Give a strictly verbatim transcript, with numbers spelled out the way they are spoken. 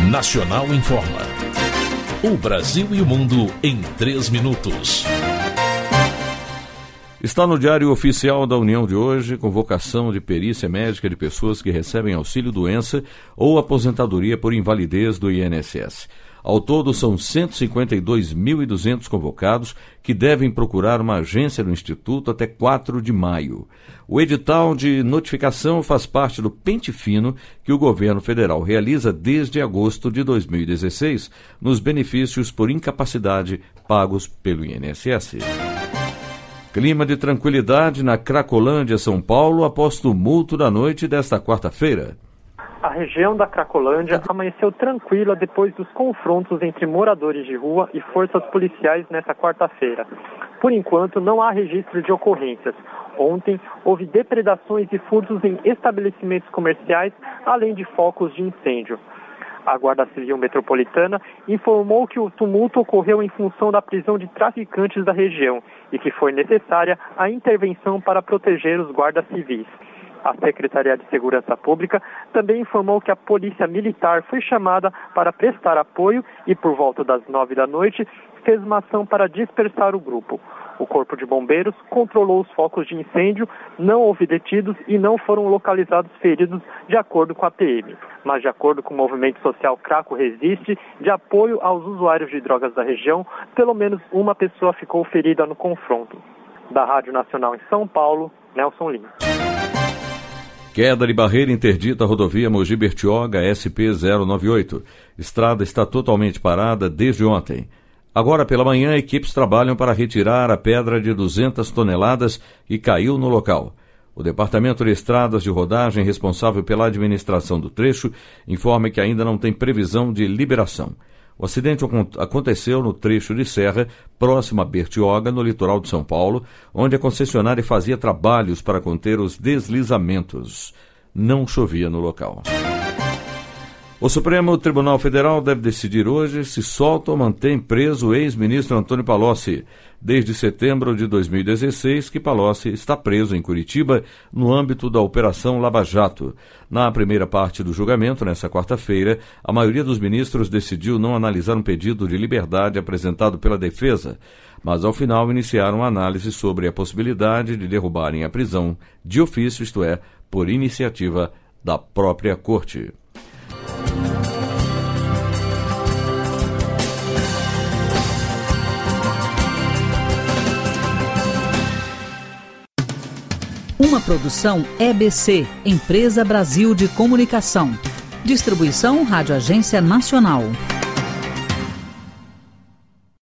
Nacional Informa. O Brasil e o mundo em três minutos. Está no Diário Oficial da União de hoje, convocação de perícia médica de pessoas que recebem auxílio-doença ou aposentadoria por invalidez do I N S S. Ao todo, são cento e cinquenta e dois mil e duzentos convocados que devem procurar uma agência do Instituto até quatro de maio. O edital de notificação faz parte do pente fino que o governo federal realiza desde agosto de dois mil e dezesseis nos benefícios por incapacidade pagos pelo I N S S. Clima de tranquilidade na Cracolândia, São Paulo, após tumulto da noite desta quarta-feira. A região da Cracolândia amanheceu tranquila depois dos confrontos entre moradores de rua e forças policiais nesta quarta-feira. Por enquanto, não há registro de ocorrências. Ontem, houve depredações e furtos em estabelecimentos comerciais, além de focos de incêndio. A Guarda Civil Metropolitana informou que o tumulto ocorreu em função da prisão de traficantes da região e que foi necessária a intervenção para proteger os guardas civis. A Secretaria de Segurança Pública também informou que a Polícia Militar foi chamada para prestar apoio e, por volta das nove da noite, fez uma ação para dispersar o grupo. O Corpo de Bombeiros controlou os focos de incêndio, não houve detidos e não foram localizados feridos, de acordo com a P M. Mas, de acordo com o movimento social Craco Resiste, de apoio aos usuários de drogas da região, pelo menos uma pessoa ficou ferida no confronto. Da Rádio Nacional em São Paulo, Nelson Lima. Queda de barreira interdita a rodovia Mogi Bertioga S P zero nove oito. Estrada está totalmente parada desde ontem. Agora pela manhã, equipes trabalham para retirar a pedra de duzentas toneladas que caiu no local. O Departamento de Estradas de Rodagem, responsável pela administração do trecho, informa que ainda não tem previsão de liberação. O acidente aconteceu no trecho de serra, próximo a Bertioga, no litoral de São Paulo, onde a concessionária fazia trabalhos para conter os deslizamentos. Não chovia no local. O Supremo Tribunal Federal deve decidir hoje se solta ou mantém preso o ex-ministro Antônio Palocci. Desde setembro de dois mil e dezesseis que Palocci está preso em Curitiba no âmbito da Operação Lava Jato. Na primeira parte do julgamento, nesta quarta-feira, a maioria dos ministros decidiu não analisar um pedido de liberdade apresentado pela defesa, mas ao final iniciaram uma análise sobre a possibilidade de derrubarem a prisão de ofício, isto é, por iniciativa da própria Corte. Uma produção E B C, Empresa Brasil de Comunicação. Distribuição Rádio Agência Nacional.